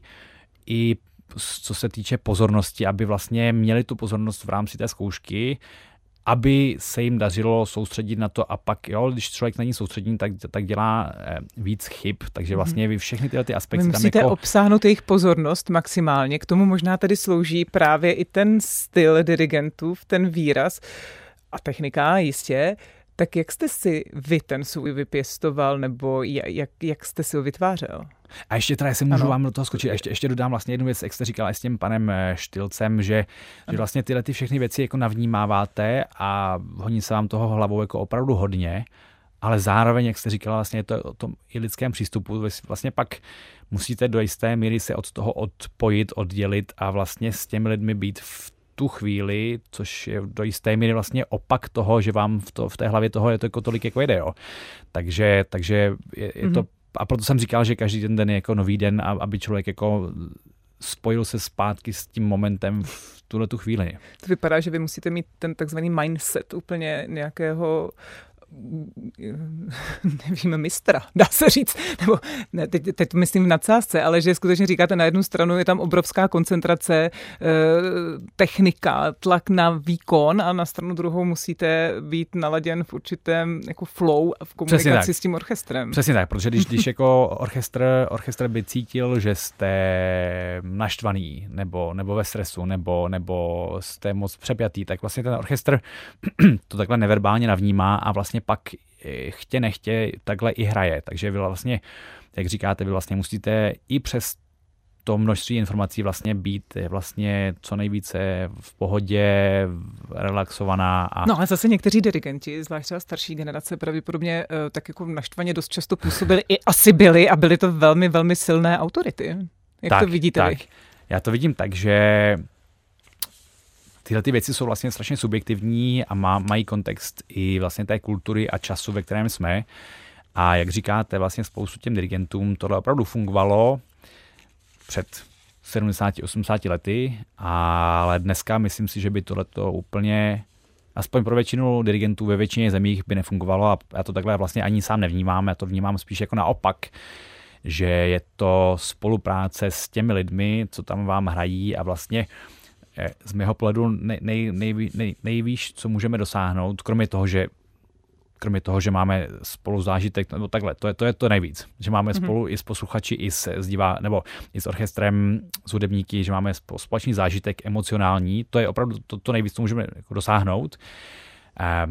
i co se týče pozornosti, aby vlastně měli tu pozornost v rámci té zkoušky, aby se jim dařilo soustředit na to a pak, jo, když člověk není soustředěný, tak, tak dělá víc chyb, takže vlastně vy všechny tyhle ty aspekty vy tam musíte jako... obsáhnout jejich pozornost maximálně, k tomu možná tedy slouží právě i ten styl dirigentů, ten výraz a technika, jistě. Tak jak jste si vy ten svůj vypěstoval, nebo jak, jak jste si ho vytvářel? A ještě teda, jestli můžu ano. vám do toho skočit, ještě, ještě dodám vlastně jednu věc, jak jste říkala s tím panem Štylcem, že, že vlastně tyhle ty všechny věci jako navnímáváte a honí se vám toho hlavou jako opravdu hodně, ale zároveň, jak jste říkala, vlastně je to o tom i lidském přístupu, vlastně pak musíte do jisté míry se od toho odpojit, oddělit a vlastně s těmi lidmi být v tu chvíli, což je do jisté míry vlastně opak toho, že vám v, to, v té hlavě toho je to jako tolik jako jde, jo. Takže, takže je, je to, a proto jsem říkal, že každý ten den je jako nový den, aby člověk jako spojil se zpátky s tím momentem v tuhle tu chvíli. To vypadá, že vy musíte mít ten takzvaný mindset úplně nějakého nevím, mistra, dá se říct, nebo ne, teď, teď myslím v nadsázce, ale že skutečně říkáte, na jednu stranu je tam obrovská koncentrace, e, technika, tlak na výkon a na stranu druhou musíte být naladěn v určitém jako flow v komunikaci s tím orchestrem. Přesně tak, protože když, když jako orchestr, orchestr by cítil, že jste naštvaný, nebo, nebo ve stresu, nebo, nebo jste moc přepjatý, tak vlastně ten orchestr to takhle neverbálně navnímá a vlastně pak chtě nechtě takhle i hraje. Takže vy vlastně, jak říkáte, vy vlastně musíte i přes to množství informací vlastně být vlastně co nejvíce v pohodě, relaxovaná. A... No a zase někteří dirigenti, zvlášť třeba starší generace, pravděpodobně tak jako naštvaně dost často působili i asi byli a byly to velmi, velmi silné autority. Jak tak, to vidíte tak. vy? Já to vidím tak, že tyhle ty věci jsou vlastně strašně subjektivní a má, mají kontext i vlastně té kultury a času, ve kterém jsme. A jak říkáte, vlastně spoustu těm dirigentům tohle opravdu fungovalo před sedmdesáti osmdesáti lety, ale dneska myslím si, že by tohleto úplně, aspoň pro většinu dirigentů ve většině zemích by nefungovalo a já to takhle vlastně ani sám nevnímám, já to vnímám spíš jako naopak, že je to spolupráce s těmi lidmi, co tam vám hrají a vlastně z mého pohledu nej, nej, nej, nej, nejvíc, co můžeme dosáhnout, kromě toho, že kromě toho, že máme spolu zážitek, nebo takhle, to je to, je to nejvíc, že máme mm-hmm. spolu i s posluchači, i s, s divá, nebo i s orchestrem, s hudebníky, že máme společný zážitek emocionální, to je opravdu to, to nejvíc, co můžeme jako dosáhnout. Um,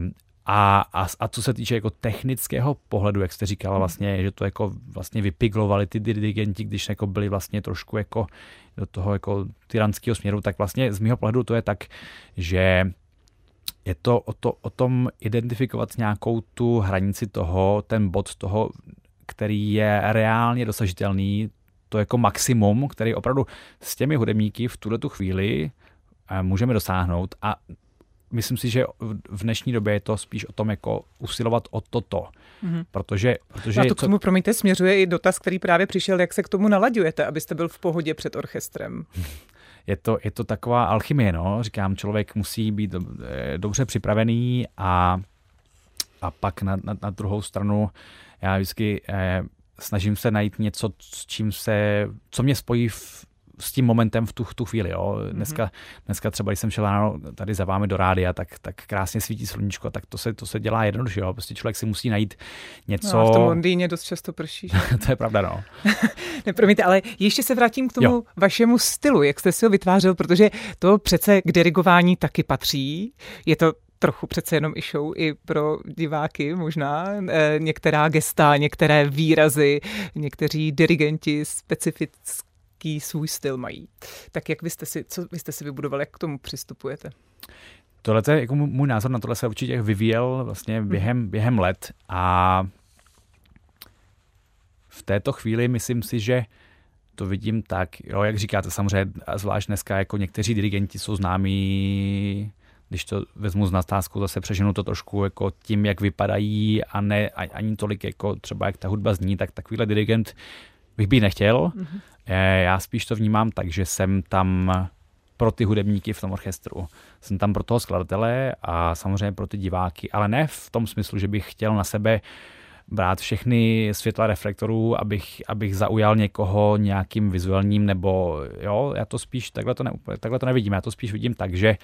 A, a, a co se týče jako technického pohledu, jak jste říkala vlastně, že to jako vlastně vypiglovali ty dirigenti, když jako byli vlastně trošku jako do toho jako tyranského směru, tak vlastně z mého pohledu to je tak, že je to o, to o tom identifikovat nějakou tu hranici toho, ten bod toho, který je reálně dosažitelný, to jako maximum, který opravdu s těmi hudebníky v tuhletu chvíli můžeme dosáhnout a myslím si, že v dnešní době je to spíš o tom jako usilovat o toto. Mm-hmm. Protože, protože a to k tomu, promiňte, směřuje i dotaz, který právě přišel, jak se k tomu nalaďujete, abyste byl v pohodě před orchestrem. Je to, je to taková alchymie, no. Říkám, člověk musí být do, dobře připravený a, a pak na, na, na druhou stranu já vždycky eh, snažím se najít něco, s čím se, co mě spojí v, s tím momentem v tu, tu chvíli. Jo. Dneska, dneska třeba, když jsem šel ráno tady za vámi do rádia, tak, tak krásně svítí sluníčko, tak to se, to se dělá jednoduše. Jo. Prostě člověk si musí najít něco... No, v tom Londýně dost často prší. To je pravda, no. Nepromiňte, ale ještě se vrátím k tomu jo. vašemu stylu, jak jste si ho vytvářel, protože to přece k dirigování taky patří. Je to trochu přece jenom i show i pro diváky možná. E, některá gesta, některé výrazy, někteří dirigenti specifický svůj styl mají. Tak jak vy jste si, co vy jste si vybudovali, jak k tomu přistupujete? Tohle je jako můj názor na tohle se určitě vyvíjel vlastně během, během let a v této chvíli myslím si, že to vidím tak, jo, jak říkáte samozřejmě, a zvlášť dneska jako někteří dirigenti jsou známí, když to vezmu z nadsázku, zase přeženu to trošku jako tím, jak vypadají a ne ani tolik jako třeba jak ta hudba zní, tak takovýhle dirigent bych být nechtěl. Mm-hmm. Já spíš to vnímám tak, že jsem tam pro ty hudebníky v tom orchestru. Jsem tam pro toho skladatele a samozřejmě pro ty diváky, ale ne v tom smyslu, že bych chtěl na sebe brát všechny světla reflektorů, abych, abych zaujal někoho nějakým vizuálním, nebo jo, já to spíš, takhle to, ne, takhle to nevidím, já to spíš vidím tak, že,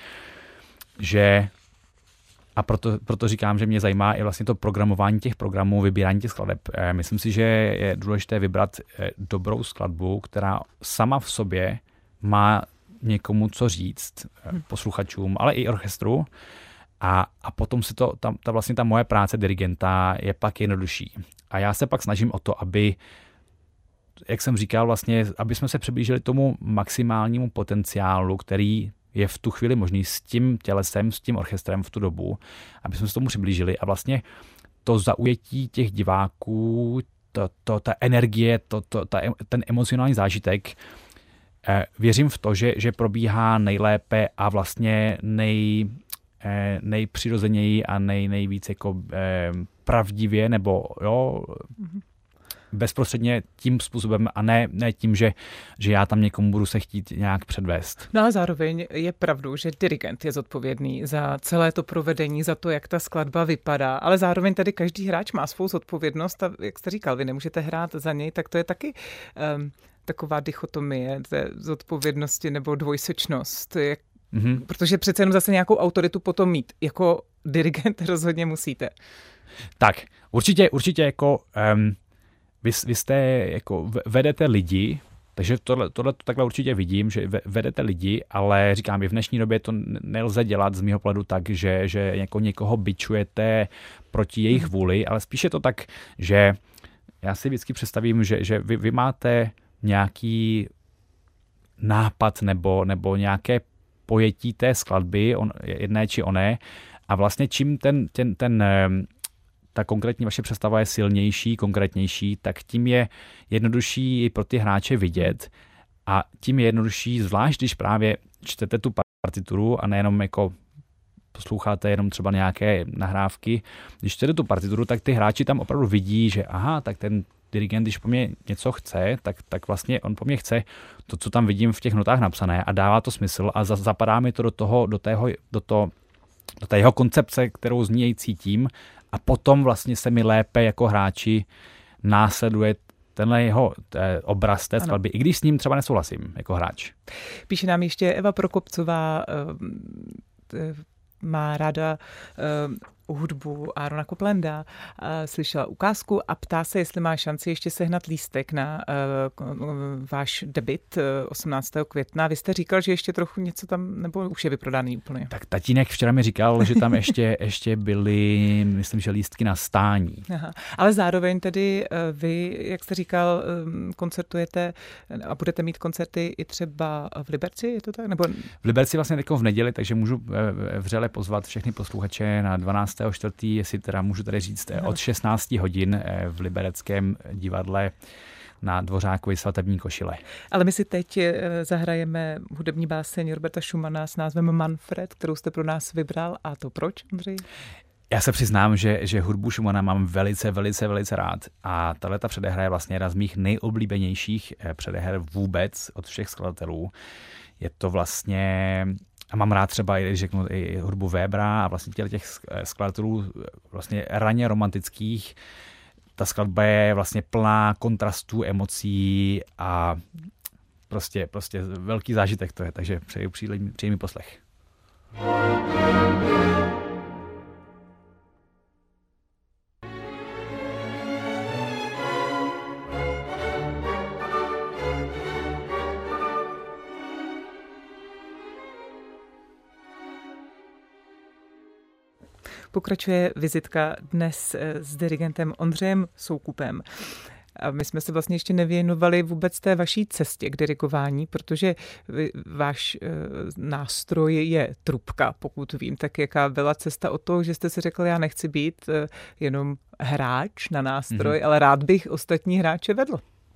že a proto, proto říkám, že mě zajímá i vlastně to programování těch programů, vybírání těch skladeb. Myslím si, že je důležité vybrat dobrou skladbu, která sama v sobě má někomu co říct, posluchačům, ale i orchestru. A, a potom si to, ta, ta vlastně ta moje práce dirigenta je pak jednodušší. A já se pak snažím o to, aby, jak jsem říkal, vlastně, aby jsme se přiblížili tomu maximálnímu potenciálu, který je v tu chvíli možný s tím tělesem, s tím orchestrem v tu dobu, aby jsme se tomu přiblížili a vlastně to zaujetí těch diváků, to, to, ta energie, to, to, ta, ten emocionální zážitek, eh, věřím v to, že, že probíhá nejlépe a vlastně nej, eh, nejpřirozeněji a nej, nejvíc jako eh, pravdivě nebo jo, mm-hmm. bezprostředně tím způsobem a ne, ne tím, že, že já tam někomu budu se chtít nějak předvést. No ale zároveň je pravdou, že dirigent je zodpovědný za celé to provedení, za to, jak ta skladba vypadá, ale zároveň tady každý hráč má svou zodpovědnost a jak jste říkal, vy nemůžete hrát za něj, tak to je taky um, taková dichotomie té zodpovědnosti nebo dvojsečnost, jak, mm-hmm. protože přece jenom zase nějakou autoritu potom mít. Jako dirigent rozhodně musíte. Tak, určitě, určitě jako... Um, Vy, vy jste, jako vedete lidi, takže tohle, tohle to takhle určitě vidím, že vedete lidi, ale říkám, i v dnešní době to nelze dělat z mého pohledu tak, že, že jako někoho bičujete proti jejich vůli, ale spíš je to tak, že já si vždycky představím, že, že vy, vy máte nějaký nápad nebo, nebo nějaké pojetí té skladby, on, jedné či oné, a vlastně čím ten, ten, ten ta konkrétní vaše představa je silnější, konkrétnější, tak tím je jednodušší i pro ty hráče vidět a tím je jednodušší, zvlášť když právě čtete tu partituru a nejenom jako posloucháte jenom třeba nějaké nahrávky. Když čtete tu partituru, tak ty hráči tam opravdu vidí, že aha, tak ten dirigent, když po mně něco chce, tak, tak vlastně on po mně chce to, co tam vidím v těch notách napsané a dává to smysl a zapadá mi to do toho, do tého, do toho, do té jeho koncepce, kterou z něj cítím. A potom vlastně se mi lépe jako hráči následuje tenhle jeho obraz té skladby, i když s ním třeba nesouhlasím jako hráč. Píše nám ještě Eva Prokopcová, má ráda hudbu Aarona Coplanda, slyšela ukázku a ptá se, jestli má šanci ještě sehnat lístek na uh, váš debut osmnáctého května. Vy jste říkal, že ještě trochu něco tam, nebo už je vyprodaný úplně? Tak tatínek včera mi říkal, že tam ještě, ještě byly, myslím, že lístky na stání. Aha. Ale zároveň tedy vy, jak jste říkal, koncertujete a budete mít koncerty i třeba v Liberci, je to tak? Nebo... V Liberci vlastně teď v neděli, takže můžu vřele pozvat všechny posluchače na dvanáctého čtvrtého jestli teda můžu tady říct, od šestnáct hodin v Libereckém divadle na Dvořákovi Svatební košile. Ale my si teď zahrajeme hudební báseň Roberta Schumana s názvem Manfred, kterou jste pro nás vybral. A to proč, Ondřej? Já se přiznám, že, že hudbu Schumana mám velice, velice, velice rád. A tahleta předehra je vlastně jedna z mých nejoblíbenějších předeher vůbec od všech skladatelů. Je to vlastně... A mám rád třeba, i řeknu, i hudbu Webera a vlastně těch, těch skladatelů vlastně raně romantických. Ta skladba je vlastně plná kontrastů, emocí a prostě, prostě velký zážitek to je, takže přeji příjemný poslech. Pokračuje vizitka dnes s dirigentem Ondřejem Soukupem. A my jsme se vlastně ještě nevěnovali vůbec té vaší cestě k dirigování, protože vy, váš e, nástroj je trubka, pokud vím. Tak jaká byla cesta od toho, že jste si řekl, já nechci být e, jenom hráč na nástroj, mm-hmm. ale rád bych ostatní hráče vedl.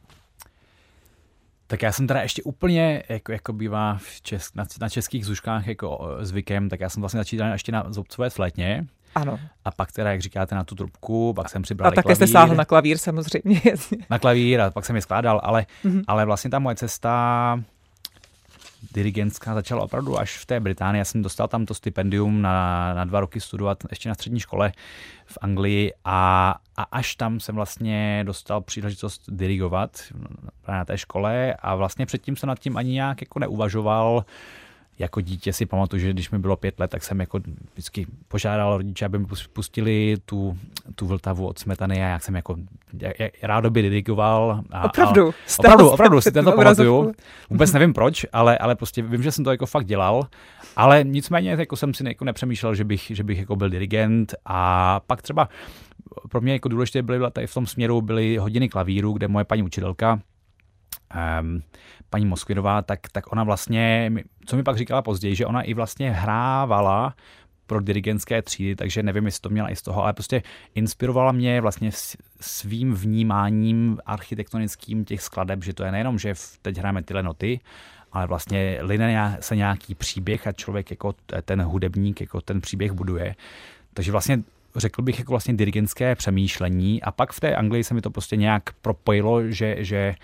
Tak já jsem teda ještě úplně, jako, jako bývá v česk, na, na českých zuškách jako zvykem, tak já jsem vlastně začínal ještě na zoubcové flétně. Ano. A pak teda, jak říkáte, na tu trubku, pak jsem přibral klavír. A také jste sáhl na klavír samozřejmě. Na klavír a pak jsem je skládal, ale, mm-hmm. ale vlastně ta moje cesta dirigentská začala opravdu až v té Británii. Já jsem dostal tam to stipendium na, na dva roky studovat ještě na střední škole v Anglii a, a až tam jsem vlastně dostal příležitost dirigovat na té škole a vlastně předtím jsem nad tím ani nějak jako neuvažoval. Jako dítě si pamatuju, že když mi bylo pět let, tak jsem jako vždycky požádal rodiče, aby mi pustili tu, tu Vltavu od Smetany a jak jsem jako rádoby dirigoval. A, opravdu? A, opravdu, opravdu si to pamatuju. Vůbec nevím proč, ale, ale prostě vím, že jsem to jako fakt dělal. Ale nicméně jako jsem si jako nepřemýšlel, že bych, že bych jako byl dirigent a pak třeba pro mě jako důležité byly tady v tom směru byly hodiny klavíru, kde moje paní učitelka Um, paní Moskvinová, tak, tak ona vlastně, co mi pak říkala později, že ona i vlastně hrávala pro dirigentské třídy, takže nevím, jestli to měla i z toho, ale prostě inspirovala mě vlastně svým vnímáním architektonickým těch skladeb, že to je nejenom, že teď hrajeme tyhle noty, ale vlastně line se nějaký příběh a člověk jako ten hudebník jako ten příběh buduje. Takže vlastně řekl bych jako vlastně dirigentské přemýšlení a pak v té Anglii se mi to prostě nějak propojilo, že, že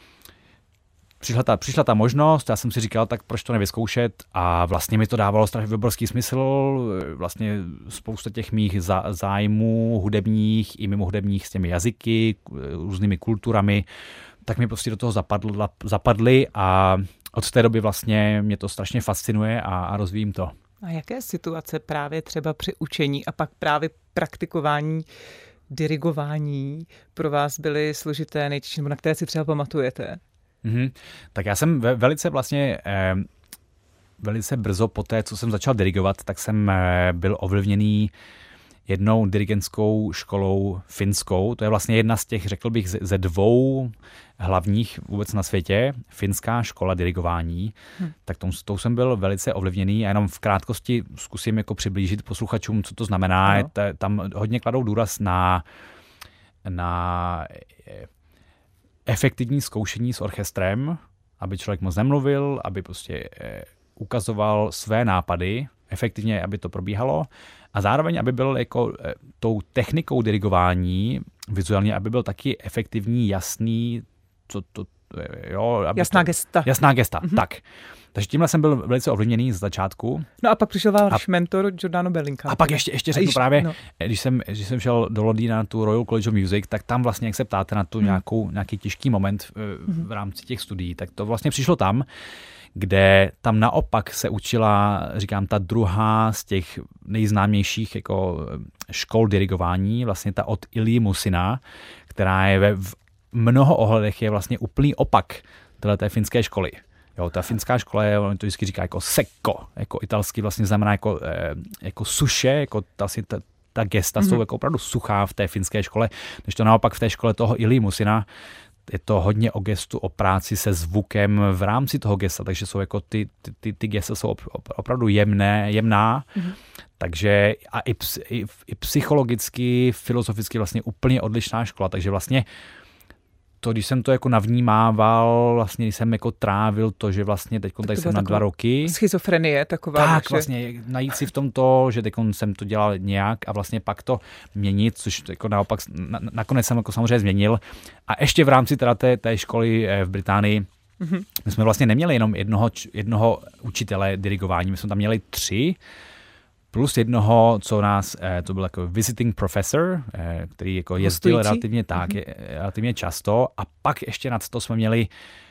Přišla ta, přišla ta možnost, já jsem si říkal, tak proč to nevyzkoušet a vlastně mi to dávalo strašně obrovský smysl, vlastně spousta těch mých zájmů hudebních i mimo hudebních s těmi jazyky, různými kulturami, tak mi prostě do toho zapadl, zapadly a od té doby vlastně mě to strašně fascinuje a, a rozvíjím to. A jaké situace právě třeba při učení a pak právě praktikování dirigování pro vás byly složité, nejtěžší, na které si třeba pamatujete? Mm-hmm. Tak já jsem ve, velice vlastně eh, velice brzo po té, co jsem začal dirigovat, tak jsem eh, byl ovlivněný jednou dirigentskou školou finskou. To je vlastně jedna z těch, řekl bych, ze dvou hlavních vůbec na světě, finská škola dirigování. Hmm. Tak tom, tou jsem byl velice ovlivněný a jenom v krátkosti zkusím jako přiblížit posluchačům, co to znamená. No. Je, tam hodně kladou důraz na, na efektivní zkoušení s orchestrem, aby člověk moc nemluvil, aby prostě ukazoval své nápady, efektivně, aby to probíhalo a zároveň, aby byl jako tou technikou dirigování vizuálně, aby byl taky efektivní, jasný, co to, jo. Aby jasná to, gesta. Jasná gesta, mm-hmm. tak. Takže tímhle jsem byl velice ovlivněný z začátku. No a pak přišel váš mentor Giordano Bellinka. A pak ještě, ještě řeknu právě, no. když, jsem, když jsem šel do Londýna na tu Royal College of Music, tak tam vlastně, jak se ptáte na tu mm. nějakou, nějaký těžký moment v, v rámci těch studií, tak to vlastně přišlo tam, kde tam naopak se učila, říkám, ta druhá z těch nejznámějších jako škol dirigování, vlastně ta od Ilji Musina, která je ve v mnoho ohledech je vlastně úplný opak této finské školy. Jo, ta finská škola je, on to vždycky říká jako secco, jako italsky vlastně znamená jako, eh, jako suše, jako ta, ta, ta gesta mm-hmm. jsou jako opravdu suchá v té finské škole, než to naopak v té škole toho Ilji Musina je to hodně o gestu, o práci se zvukem v rámci toho gesta, takže jsou jako ty, ty, ty, ty gesta jsou opravdu jemné, jemná, mm-hmm. takže a i, i, i psychologicky, filozoficky vlastně úplně odlišná škola, takže vlastně to, když jsem to jako navnímával, vlastně když jsem jako trávil to, že vlastně teď tady jsem na dva roky. Schizofrenie taková. Tak že... vlastně najít si v tom to, že teď jsem to dělal nějak a vlastně pak to měnit, což jako naopak na, nakonec jsem jako samozřejmě změnil. A ještě v rámci teda té, té školy v Británii, mm-hmm. my jsme vlastně neměli jenom jednoho, jednoho učitele dirigování, my jsme tam měli tři, plus jednoho, co nás, to byl jako visiting professor, který jako jezdil relativně, tak, mm-hmm. relativně často a pak ještě nad to jsme měli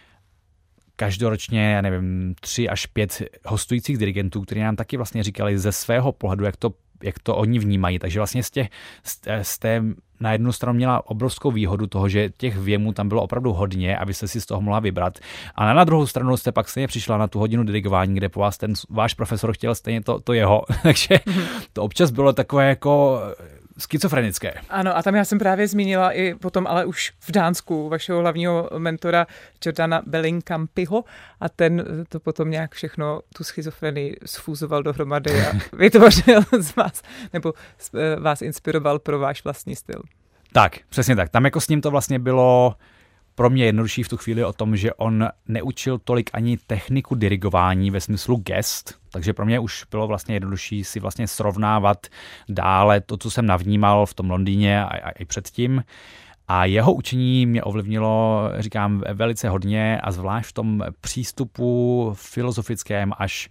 každoročně, já nevím, tři až pět hostujících dirigentů, kteří nám taky vlastně říkali ze svého pohledu, jak to, jak to oni vnímají. Takže vlastně z, těch, z té na jednu stranu měla obrovskou výhodu toho, že těch věmů tam bylo opravdu hodně a vy jste si z toho mohla vybrat. Ale na druhou stranu jste pak stejně přišla na tu hodinu dirigování, kde po vás ten váš profesor chtěl stejně to, to jeho. Takže to občas bylo takové jako schizofrenické. Ano, a tam já jsem právě zmínila i potom, ale už v Dánsku, vašeho hlavního mentora Jordana Bellingcampiho a ten to potom nějak všechno, tu schizofrenii sfúzoval dohromady a vytvořil z vás, nebo vás inspiroval pro váš vlastní styl. Tak, přesně tak. Tam jako s ním to vlastně bylo pro mě jednodušší v tu chvíli o tom, že on neučil tolik ani techniku dirigování ve smyslu gest, takže pro mě už bylo vlastně jednodušší si vlastně srovnávat dále to, co jsem navnímal v tom Londýně a, a i předtím. A jeho učení mě ovlivnilo, říkám, velice hodně a zvlášť v tom přístupu filozofickém až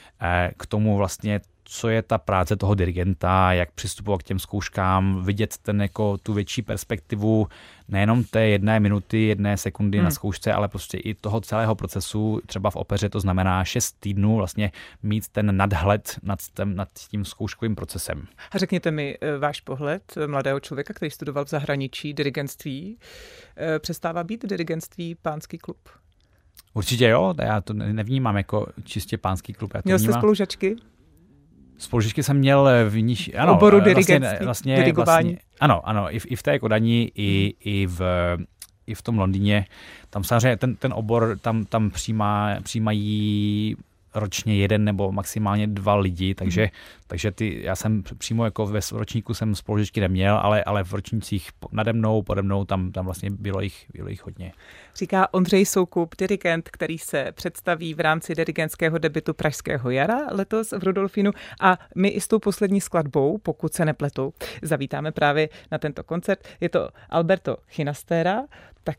k tomu vlastně, co je ta práce toho dirigenta, jak přistupovat k těm zkouškám, vidět ten jako tu větší perspektivu nejenom té jedné minuty, jedné sekundy hmm. na zkoušce, ale prostě i toho celého procesu, třeba v opeře to znamená šest týdnů vlastně mít ten nadhled nad tím, nad tím zkouškovým procesem. A řekněte mi váš pohled mladého člověka, který studoval v zahraničí dirigentství. Přestává být dirigentství pánský klub? Určitě jo, já to nevnímám jako čistě pánský klub. Já to Měl vnímám... jste spolužačky? Spolužačky jsem měl v niž... ano, oboru vlastně, vlastně, dirigování. Vlastně, ano, ano, i v, i v té Kodani, i, i, v, i v tom Londýně. Tam samozřejmě ten, ten obor, tam, tam přijímá, přijímají ročně jeden nebo maximálně dva lidi, takže, mm. takže ty, já jsem přímo jako ve ročníku jsem spolužečky neměl, ale, ale v ročnících nade mnou, pode mnou, tam, tam vlastně bylo jich, bylo jich hodně. Říká Ondřej Soukup, dirigent, který se představí v rámci dirigentského debutu Pražského jara letos v Rudolfínu a my i s tou poslední skladbou, pokud se nepletou, zavítáme právě na tento koncert. Je to Alberto Ginastera, tak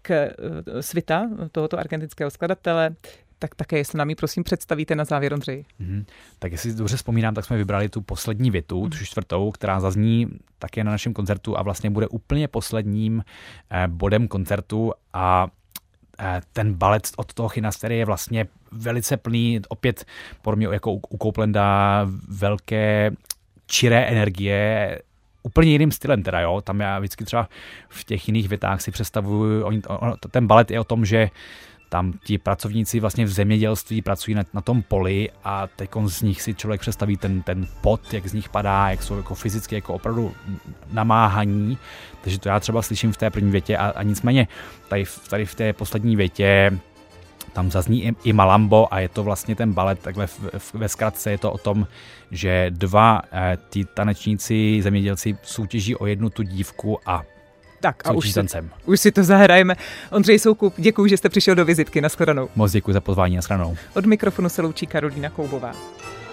svita tohoto argentinského skladatele. Tak také, jestli nám ji prosím představíte na závěr, Ondřej. Mm-hmm. Tak jestli si dobře vzpomínám, tak jsme vybrali tu poslední větu, tu čtvrtou, která zazní také na našem koncertu a vlastně bude úplně posledním eh, bodem koncertu a eh, ten balet od toho Ginastery je vlastně velice plný, opět pro mě jako u, u Copeland'a velké čiré energie, úplně jiným stylem teda, jo. Tam já vždycky třeba v těch jiných větách si představuju, on, on, ten balet je o tom, že tam ti pracovníci vlastně v zemědělství pracují na, na tom poli a teď z nich si člověk představí ten, ten pot, jak z nich padá, jak jsou jako fyzicky jako opravdu namáhaní. Takže to já třeba slyším v té první větě a, a nicméně tady, tady v té poslední větě tam zazní i, i malambo a je to vlastně ten balet, takhle v, v, ve zkratce je to o tom, že dva eh, ty tanečníci, zemědělci soutěží o jednu tu dívku a tak a už si, už si to zahrajeme. Ondřej Soukup, děkuji, že jste přišel do vizitky. Nashledanou. Moc děkuji za pozvání. Nashledanou. Od mikrofonu se loučí Karolína Koubová.